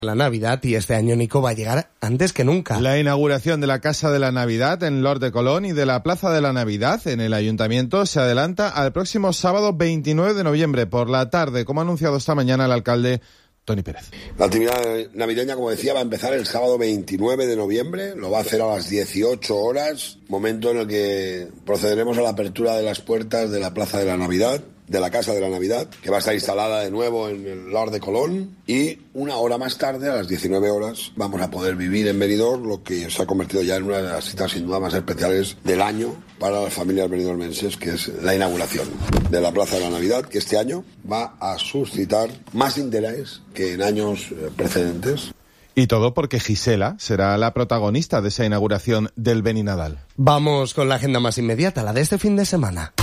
la Navidad y este año, Nico, va a llegar antes que nunca. La inauguración de la Casa de la Navidad en Lord de Colón y de la Plaza de la Navidad en el Ayuntamiento se adelanta al próximo sábado 29 de noviembre por la tarde, como ha anunciado esta mañana el alcalde Toni Pérez. La actividad navideña, como decía, va a empezar el sábado 29 de noviembre, lo va a hacer a las 18 horas, momento en el que procederemos a la apertura de las puertas de la Plaza de la Navidad, de la Casa de la Navidad, que va a estar instalada de nuevo en el Lord de Colón, y una hora más tarde, a las 19 horas, vamos a poder vivir en Benidorm lo que se ha convertido ya en una de las citas sin duda más especiales del año para las familias benidormenses, que es la inauguración de la Plaza de la Navidad, que este año va a suscitar más interés que en años precedentes. Y todo porque Gisela será la protagonista de esa inauguración del Beninadal. Vamos con la agenda más inmediata, la de este fin de semana.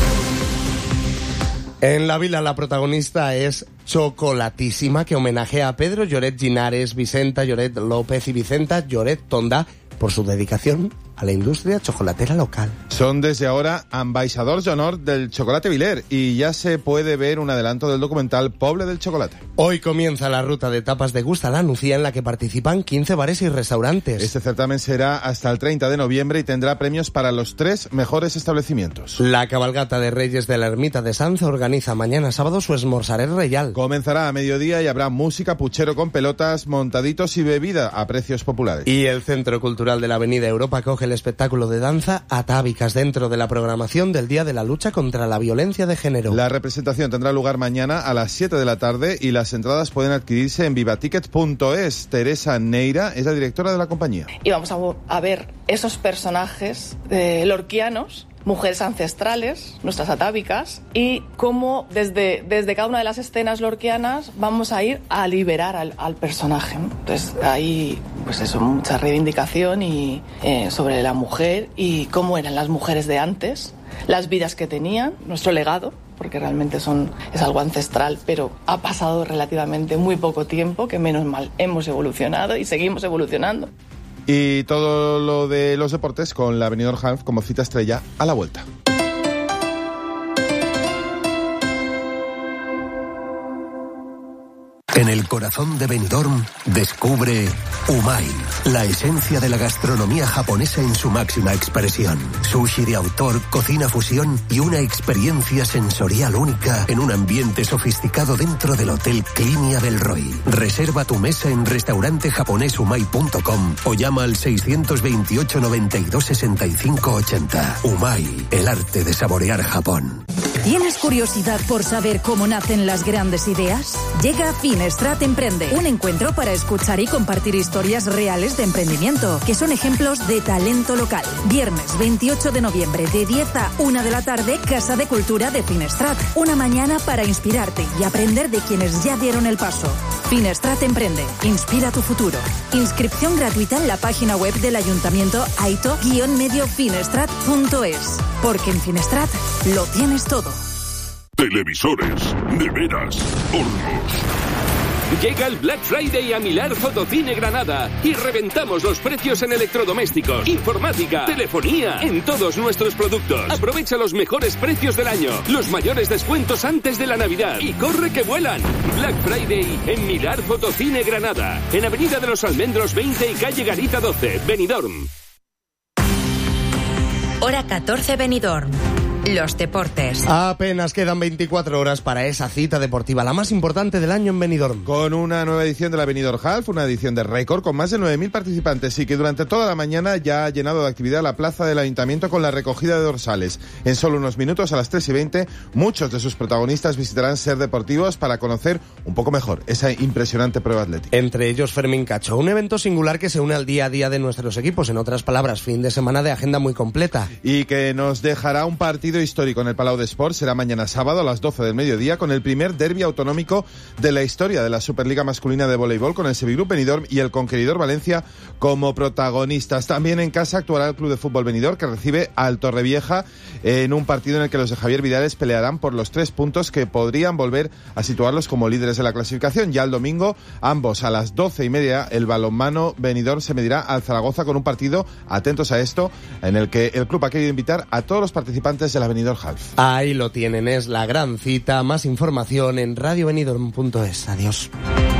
En la vila la protagonista es Chocolatísima, que homenajea a Pedro Lloret Ginares, Vicenta Lloret López y Vicenta Lloret Tonda por su dedicación a la industria chocolatera local. Son desde ahora ambaixadors d'honor del chocolate Viler y ya se puede ver un adelanto del documental Poble del Chocolate. Hoy comienza la ruta de tapas de Gusta la Nucía, en la que participan 15 bares y restaurantes. Este certamen será hasta el 30 de noviembre y tendrá premios para los 3 mejores establecimientos. La cabalgata de Reyes de la Ermita de Sanz organiza mañana sábado su esmorzaré reial. Comenzará a mediodía y habrá música, puchero con pelotas, montaditos y bebida a precios populares. Y el Centro Cultural de la Avenida Europa coge el espectáculo de danza Atávicas dentro de la programación del Día de la Lucha contra la Violencia de Género. La representación tendrá lugar mañana a las 7 de la tarde y las entradas pueden adquirirse en vivatickets.es. Teresa Neira es la directora de la compañía. Y vamos a ver esos personajes lorquianos, mujeres ancestrales, nuestras atávicas, y cómo desde cada una de las escenas lorquianas vamos a ir a liberar al personaje, ¿no? Entonces hay pues eso, mucha reivindicación y sobre la mujer y cómo eran las mujeres de antes, las vidas que tenían, nuestro legado, porque realmente es algo ancestral, pero ha pasado relativamente muy poco tiempo, que menos mal hemos evolucionado y seguimos evolucionando. Y todo lo de los deportes con la Benidorm Half como cita estrella a la vuelta. En el corazón de Benidorm, descubre Umai, la esencia de la gastronomía japonesa en su máxima expresión. Sushi de autor, cocina fusión y una experiencia sensorial única en un ambiente sofisticado dentro del Hotel Clinia del Roy. Reserva tu mesa en restaurantejaponesumai.com o llama al 628 92 65 80. Umai, el arte de saborear Japón. ¿Tienes curiosidad por saber cómo nacen las grandes ideas? Llega Finestrat Emprende, un encuentro para escuchar y compartir historias reales de emprendimiento, que son ejemplos de talento local. Viernes 28 de noviembre, de 10 a 1 de la tarde, Casa de Cultura de Finestrat. Una mañana para inspirarte y aprender de quienes ya dieron el paso. Finestrat Emprende, inspira tu futuro. Inscripción gratuita en la página web del Ayuntamiento aito-mediofinestrat.es. Porque en Finestrat lo tienes todo. Televisores, neveras, hornos. Llega el Black Friday a Milar Fotocine Granada y reventamos los precios en electrodomésticos, informática, telefonía, en todos nuestros productos. Aprovecha los mejores precios del año, los mayores descuentos antes de la Navidad y corre que vuelan. Black Friday en Milar Fotocine Granada, en Avenida de los Almendros 20 y calle Garita 12, Benidorm. Hora 14 Benidorm. Los deportes. Apenas quedan 24 horas para esa cita deportiva, la más importante del año en Benidorm. Con una nueva edición de la Benidorm Half, una edición de récord con más de 9.000 participantes y que durante toda la mañana ya ha llenado de actividad la plaza del Ayuntamiento con la recogida de dorsales. En solo unos minutos, a las 3:20, muchos de sus protagonistas visitarán Ser Deportivos para conocer un poco mejor esa impresionante prueba atlética. Entre ellos Fermín Cacho, un evento singular que se une al día a día de nuestros equipos. En otras palabras, fin de semana de agenda muy completa. Y que nos dejará un partido histórico en el Palau de Sports. Será mañana sábado a las 12 del mediodía con el primer derbi autonómico de la historia de la Superliga Masculina de Voleibol, con el Sevillú Benidorm y el Conqueridor Valencia como protagonistas. También en casa actuará el Club de Fútbol Benidorm, que recibe al Torrevieja en un partido en el que los de Javier Vidales pelearán por los 3 puntos que podrían volver a situarlos como líderes de la clasificación. Ya el domingo, ambos a las 12:30, el balonmano Benidorm se medirá al Zaragoza con un partido, atentos a esto, en el que el club ha querido invitar a todos los participantes de la Benidorm Half. Ahí lo tienen, es la gran cita. Más información en radiobenidorm.es. Adiós.